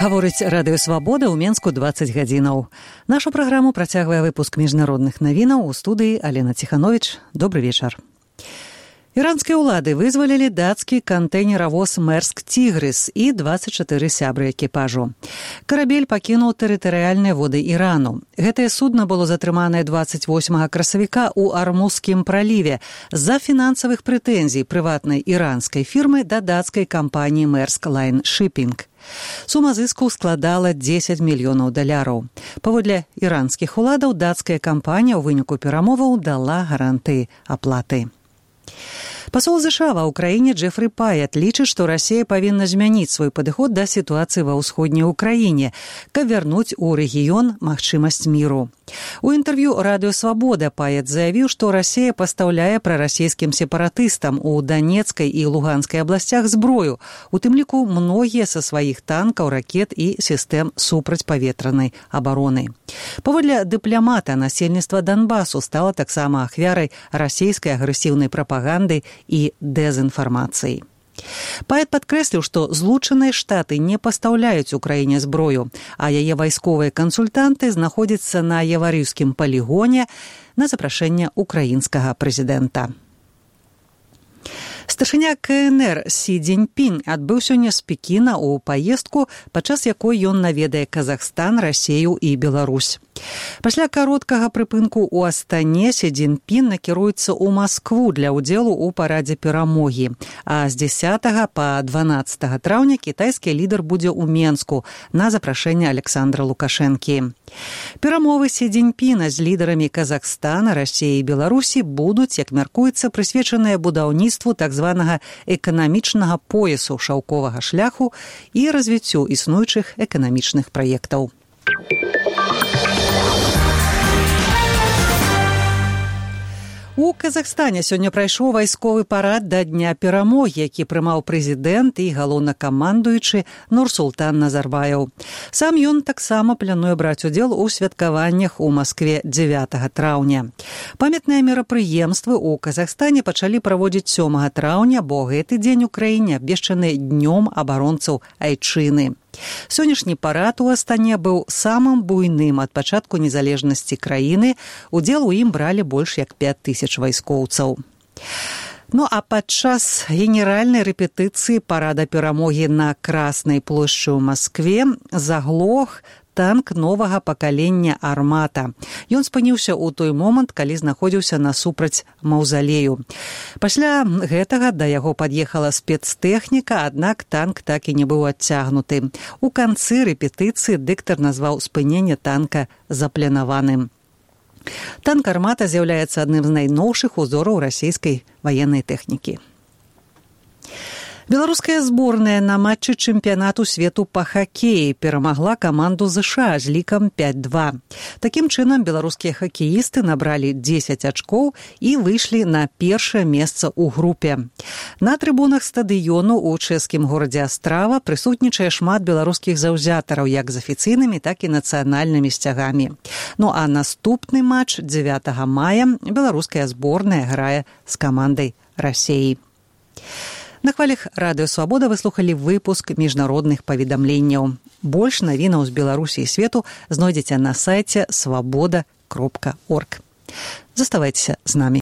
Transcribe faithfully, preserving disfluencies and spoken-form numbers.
Гаворыць радыё «Свабода» ў Менску дваццаць гадзінаў. Нашу праграму працягвае выпуск міжнародных навінаў. У студыі Алена Ціхановіч. Добры вечар. Іранскія ўлады вызвалілі дацкі кантэйнеравоз «Мерск Тігрис» і дваццаць чатыры сябры экіпажу. Карабель пакінуў тэрытарыяльныя воды Ірану. Гэтае судна было затрыманае дваццаць восьмага красавіка ў Армузскім праліве з-за фінансавых прэтэнзій прыватнай іранскай фірмы да дацкай кампаніі «Мерск Лайн Шиппінг». Сума зыску складала дзесяць мільёнаў даляраў. Паводле іранскіх уладаў, дацкая кампанія ў выніку перамоваў дала гарантыі аплаты. Пасол ЗША ва ўкраіне Джефры Паят лічыць, што Расія павінна змяніць свой падыход да сітуацыі ва ўсходняй Украіне, каб вярнуць у рэгіён магчымасць міру. У інтэрв'ю радыё «Свабода» Паят заявіў, што Расія пастаўляе прарасійскім сепаратыстам у Данецкай і Луганскай абласцях зброю, у тым ліку многія са сваіх танкаў, ракет і сістэм супрацьпаветранай абароны. Паводле дыпламата, насельніцтва Донбасу стала таксама ахвярай расійскай агрэсіўнай прапаганды і дэзінфармацыі. Паят падкрэсліў, што Злучаныя Штаты не пастаўляюць Украіне зброю, а яе вайсковыя кансультанты знаходзяцца на Яварыўскім палігоне на запрашэнне украінскага прэзідэнта. Старшыня КНР Сі Цзіньпін адбыў сёння з Пекіна ў паездку, падчас якой ён наведае Казахстан, Расію і Беларусь. Пасля кароткага прыпынку ў Астане Сі Цзіньпін накіруецца ў Маскву для ўдзелу ў парадзе перамогі, а з дзесятага па дванаццатага траўня кітайскі лідар будзе ў Менску на запрашэнне Александра Лукашэнкі. Перамовы Сі Цзіньпіна з лідарамі Казахстана, Расіі і Беларусі будуць, як мяркуецца, прысвечаныя будаўніцтву так званага эканамічнага поясу шаўковага шляху і развіццю існуючых эканамічных праектаў. У Казахстане сёння прайшоў вайсковы парад да Дня перамогі, які прымаў прэзідэнт і галоўнакамандуючы Нурсултан Назарбаеў. Сам ён таксама плануе браць удзел у святкаваннях у Маскве дзевятага траўня. Памятныя мерапрыемствы ў Казахстане пачалі праводзіць сёмага траўня, бо гэты дзень у краіне абвешчаны днём абаронцаў Айчыны. Сённяшні парад у Астане быў самым буйным ад пачатку незалежнасці краіны. Удзел у ім бралі больш як пяць тысяч вайскоўцаў. Ну а падчас генеральнай рэпетыцыі парада перамогі на Краснай плошчы ў Маскве заглох танк новага пакалення «Армата». Ён спыніўся ў той момант, калі знаходзіўся насупраць маўзалею. Пасля гэтага да яго пад'ехала спецтэхніка, аднак танк так і не быў адцягнуты. У канцы рэпетыцыі дыктар назваў спыненне танка запланаваным. Танк «Армата» з'яўляецца адным з найноўшых узораў расійскай ваеннай тэхнікі. Беларуская зборная на матчы чэмпіянату свету па хакеі перамагла каманду ЗША з лікам пяць два. Такім чынам, беларускія хакеісты набралі дзесяць ачкоў і выйшлі на першае месца ў групе. На трыбунах стадыёну ў чэшскім горадзе Астрава прысутнічае шмат беларускіх заўзятараў як з афіцыйнымі, так і нацыянальнымі сцягамі. Ну а наступны матч дзевятага мая беларуская зборная грае з камандай Расіі. На хвалях радыё «Свабода» вы слухалі выпуск міжнародных паведамленняў. Больш навінаў з Беларусі і свету знойдзеце на сайце свабода кропка орг. Заставайцеся з намі.